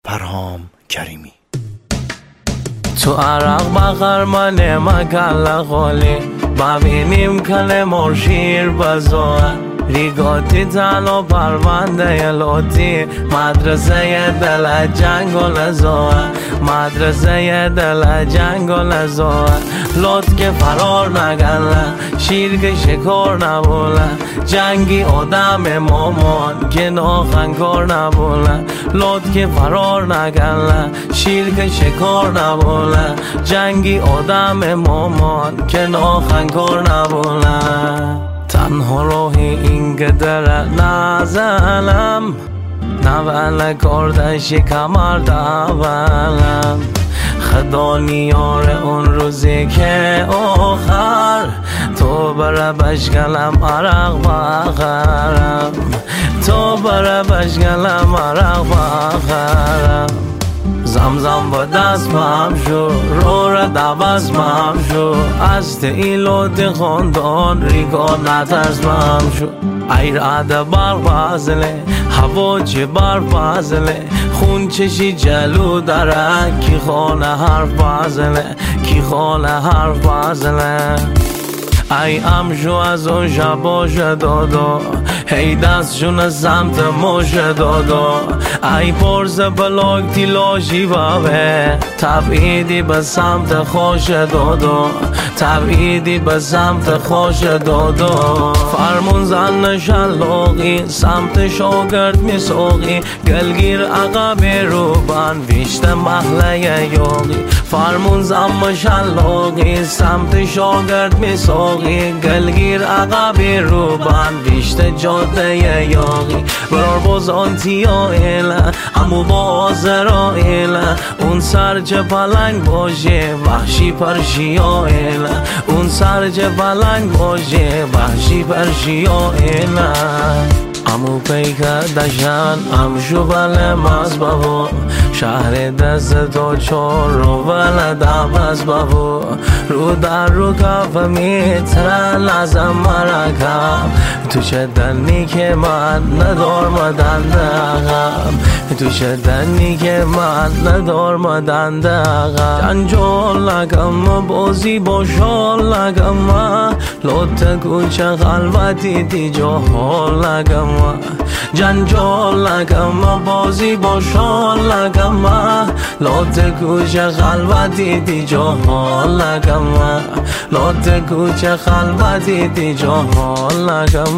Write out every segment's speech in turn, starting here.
پرهام کریمی. تو عرق بخرمانه مکل خالی ببینیم کل مرشیر بزوه ریگاتی تن و پرونده لوتی مدرسه دل جنگ و لزوه مدرسه دل جنگ و لزوه لوت که فرار نگله شیر که شکار نبوله جنگی آدم مامان که ناخنکار نبوله لوت که فرار نگله شیر که شکار نبوله جنگی آدم مامان که ناخنکار نبوله تنها راهی این که در نزنم نول کردشی کمر دولم خدا نیار اون روزی که آخر تو بره بشگلم عرق بخرم تو بره بشگلم عرق بخرم زمزم با دست مهم شو رو را دوست مهم شو از ایلوت خوندان ریگا نترس مهم شو ای رعد بر فضله هوا چه بر فضله خون چشی جلو داره کی خانه هر فضله کی خانه هر فضله ای امشو از اون شباش دادا هی دستشون سمت موش دادا ای پرس بلاک تیلاشی بابه تبعیدی به سمت خوش دادا تبعیدی به سمت خوش دادا فرمون زن شلاقی سمت شاگرد میساقی گلگیر عقب روبن ویشت محله یاقی فرمون زن شلاقی سمت شاگرد میساقی گلگیر عقب روبن ویشت جاده یاقی برار باز آنتیا ایله امو باز را ایله اون سر چه پلنگ باشه وحشی پرشیا ایله اون سر چه پلنگ باشه وحشی پرشیا ایله امو پیکر دشن امشو بله مز بابا شهر دست تو چور رو بله دمز بابا رو در رو کف میتره لازم مرکم تو چه دنی که من ندار مدن دقم تو چه دنی که من ندار مدن دقم جنجال لگم بازی باشال لگم لطه کوچه خلوتی دی جاهال لگم جنجال لگم بازی باشال لگم لطه کوچه خلوتی دی جاهال لگم لطه کوچه خلوتی دی جاهال لگم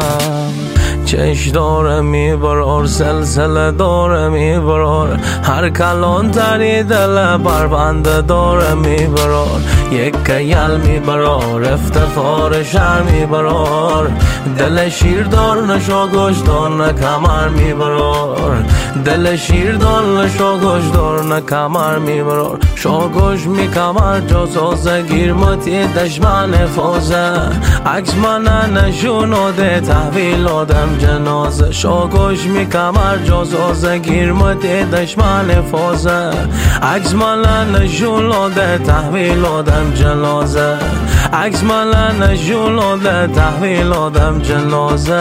چش داره میبرار سلسله داره میبرار هر کلان تری دل بربنده داره میبرار یک کیل میبرار افتخار شهر میبرار دل شیر دار نشو گوش دار نکمر میبرار دل شیر دار نشو گوش دار نکمر میبرار شاگوش میکمر جاسازه گیرمتی دشمن فازه عکس من نشوناده تحویل آدم جنازه شاگوش میکمر جاسازه گیرمتی دشمن فازه عکس من نشوناده تحویل آدم جنازه عکس من نشوناده تحویل آدم جنازه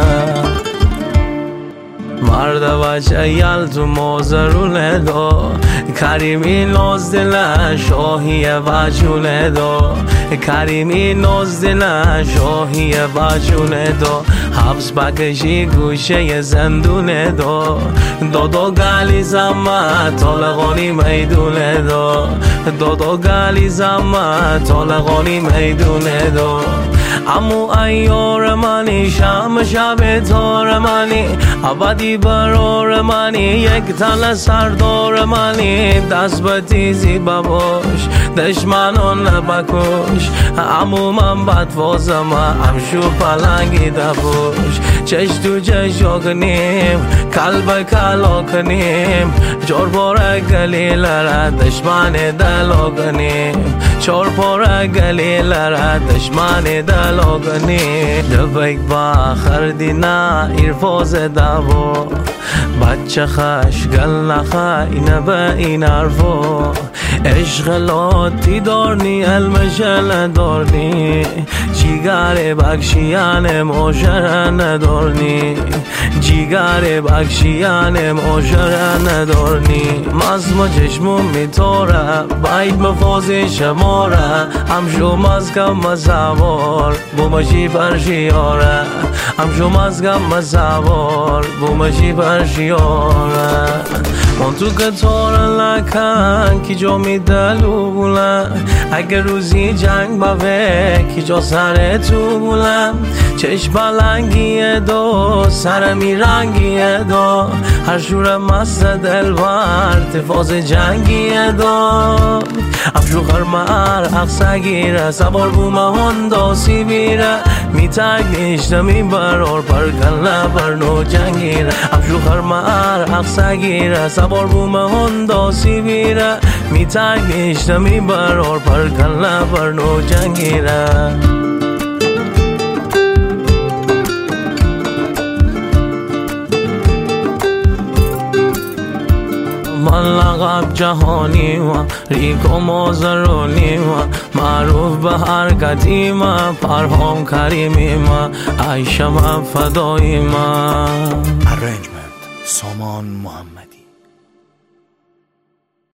مرد بچه یل تو مازرونه دا کریمی ناز دل شاهی وجونه دا کریمی ناز دل شاهی وجونه دا حبس بکشی گوشه زندونه دا دادا گلی زمت طالقانی میدونه دا دادا گلی زمت طالقانی میدونه دا امو ایار منی شم شب تار منی ابدی برار منی یک تن سردار منی دست به تیزی بباش دشمنان نبکش امو من بدوازم امشو پلنگی دباش چش تو چشا کنیم کلب کلا کنیم چار پاره گلیل را دشمن دلا کنیم چار پاره گلیل را دشمن دلا کنیم دبک با خردی نه ایرفاز دبا بچه خشگل نخوای نبه این حرفا عشق لاتی دارنی علمش ندارنی جیگر بخشیان معاشره ندارنی جیگر بخشیان معاشره ندارنی مزم چشمون میتاره باید مفازی شماره همشو مزگم مزوار بومشی پرشیاره همشو مزگم مزوار بومشی پرشیاره من تو کتار لکن کی جا میدلو بولم اگر روزی جنگ باوه کی جا سر تو بولم چشم بلنگیه دو سرمی رنگیه دو هر شور مست دلبر تفاز جنگیه دو افشو خرمر اقصا گیره سبار بومه هنداسی بیره میتک نیشته میبرار پرکله برنو جنگیره افشو خرمر اقصا گیره سبار بومه هنداسی بیره میتک نیشته میبرار پرکله برنو جنگیره من لقب جهانی و ریک و مازرونی و معروف به حرکتی ما پرهام کریمی ما عیشم فدایی ما Arrangement سامان محمدی